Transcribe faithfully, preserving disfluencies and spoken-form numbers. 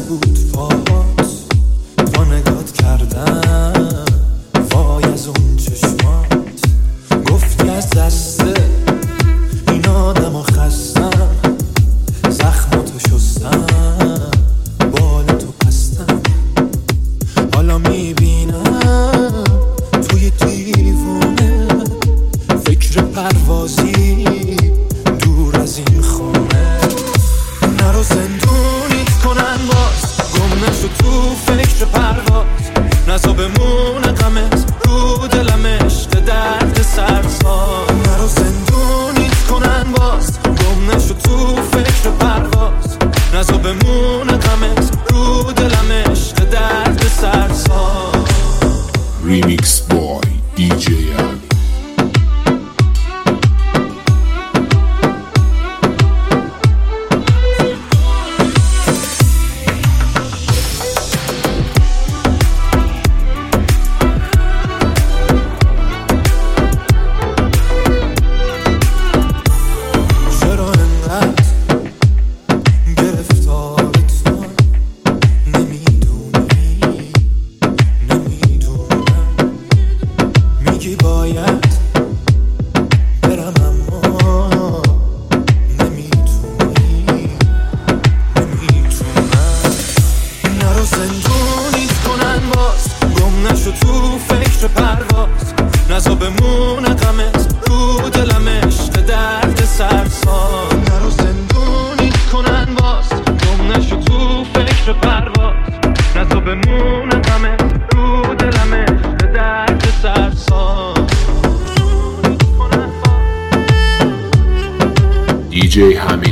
بود فات با نگات کردم وای از اون چشمات گفتی از دسته این آدم و خستم زخماتو شستم بال تو پستم حالا میبینم توی دیوونه فکر پروازی دور از این خونه نرو زندونیت کنن باز گم نشو تو فکر پرواز نزا بمونه غمت رو دلم عشق درد سرساز نرو زندونیت کنن باز گم نشو تو فکر پرواز نزا بمونه غمت رو دلم عشق درد سرساز Remix Boy دی جی Ali. باید برم اما نمیتونی نمیتونم نرو زندونیت کنن باز گم نشو تو فکر پرواز نزا بمونه غمت رو دلم عشق درد سرساز نرو زندونیت کنن باز گم نشو تو فکر پرواز نزا بمونه غمت رو دلم عشق درد سرساز دی جی Hamid